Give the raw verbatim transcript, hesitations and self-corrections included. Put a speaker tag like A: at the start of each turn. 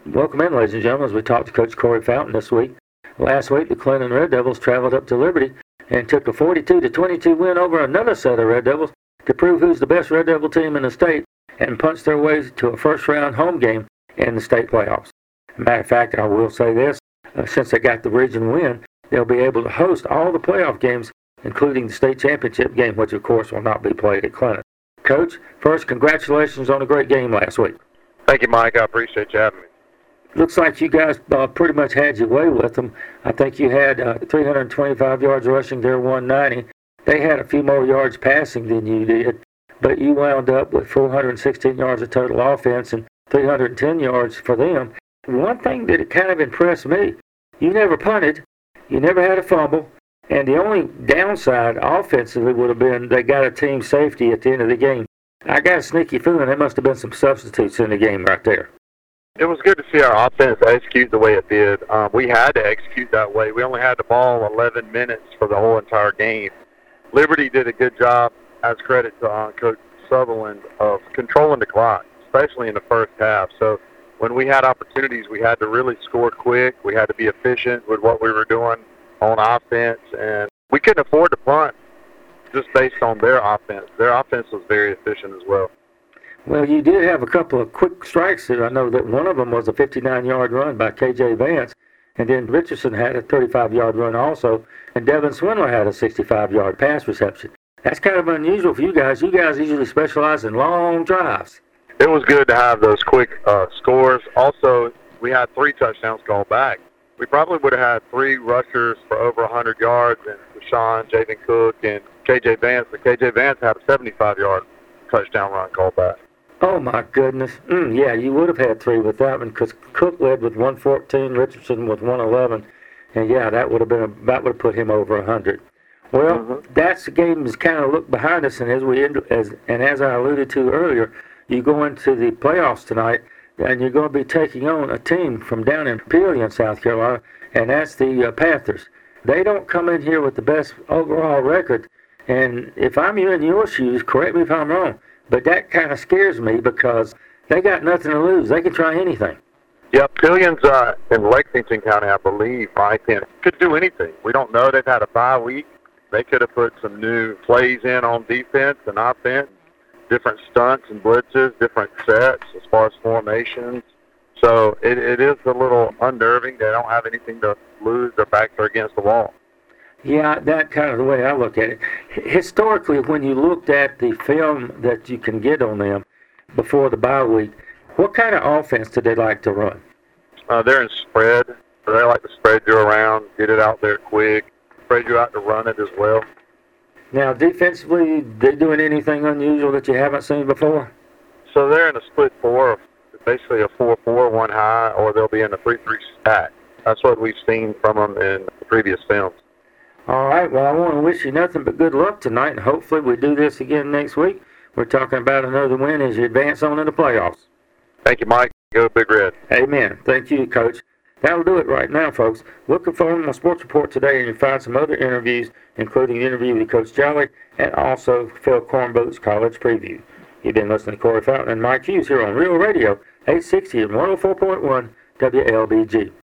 A: Welcome in, ladies and gentlemen, as we talk to Coach Corey Fountain this week. Last week, the Clinton Red Devils traveled up to Liberty and took a forty-two to twenty-two win over another set of Red Devils to prove who's the best Red Devil team in the state and punch their way to a first-round home game in the state playoffs. Matter of fact, I will say this, uh, since they got the region win, they'll be able to host all the playoff games, including the state championship game, which of course will not be played at Clinton. Coach, first, congratulations on a great game last week.
B: Thank you, Mike. I appreciate you having me.
A: Looks like you guys uh, pretty much had your way with them. I think you had uh, three hundred twenty-five yards rushing, their one ninety. They had a few more yards passing than you did, but you wound up with four hundred sixteen yards of total offense and three hundred ten yards for them. One thing that kind of impressed me, you never punted, you never had a fumble, and the only downside offensively would have been they got a team safety at the end of the game. I got a sneaky feeling there must have been some substitutes in the game right there.
B: It was good to see our offense execute the way it did. Um, we had to execute that way. We only had the ball eleven minutes for the whole entire game. Liberty did a good job, as credit to uh, Coach Sutherland, of controlling the clock, especially in the first half. So when we had opportunities, we had to really score quick. We had to be efficient with what we were doing on offense, and we couldn't afford to punt just based on their offense. Their offense was very efficient as well.
A: Well, you did have a couple of quick strikes there. I know that one of them was a fifty-nine-yard run by K J Vance, and then Richardson had a thirty-five-yard run also, and Devin Swindler had a sixty-five-yard pass reception. That's kind of unusual for you guys. You guys usually specialize in long drives.
B: It was good to have those quick uh, scores. Also, we had three touchdowns called back. We probably would have had three rushers for over one hundred yards, and Deshaun, Javen Cook, and K J Vance. But K J Vance had a seventy-five-yard touchdown run called back.
A: Oh, my goodness. Mm, yeah, you would have had three with that one because Cook led with one fourteen, Richardson with one eleven. And, yeah, that would have been a, that would have put him over one hundred. Well, mm-hmm. That's the game that's kind of looked behind us. And as, we as, and as I alluded to earlier, you go into the playoffs tonight, and you're going to be taking on a team from down in Papillion, South Carolina, and that's the uh, Panthers. They don't come in here with the best overall record. And if I'm you in your shoes, correct me if I'm wrong, but that kind of scares me because they got nothing to lose. They can try anything.
B: Yeah, Pillion's uh, in Lexington County, I believe, right? And could do anything. We don't know. They've had a bye week. They could have put some new plays in on defense and offense, different stunts and blitzes, different sets as far as formations. So it, it is a little unnerving. They don't have anything to lose. Their backs are against the wall.
A: Yeah, that kind of the way I look at it. Historically, when you looked at the film that you can get on them before the bye week, what kind of offense do they like to run?
B: Uh, they're in spread. So they like to spread you around, get it out there quick, spread you out to run it as well.
A: Now, defensively, they doing anything unusual that you haven't seen before?
B: So they're in a split four, basically a four four, one high, or they'll be in a three three stack. That's what we've seen from them in the previous films.
A: All right, well, I want to wish you nothing but good luck tonight, and hopefully we do this again next week. We're talking about another win as you advance on in the playoffs.
B: Thank you, Mike. Go Big Red.
A: Amen. Thank you, Coach. That'll do it right now, folks. Look for my sports report today, and you'll find some other interviews, including an interview with Coach Jolly and also Phil Cornboot's college preview. You've been listening to Corey Fountain and Mike Hughes here on Real Radio, eight sixty and one oh four point one W L B G.